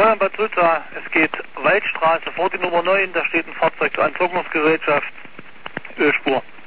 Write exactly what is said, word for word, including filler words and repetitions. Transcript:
Florian Bad Sulza, es geht Waldstraße vor die Nummer neun, da steht ein Fahrzeug zur Entsorgungsgesellschaft, Ölspur.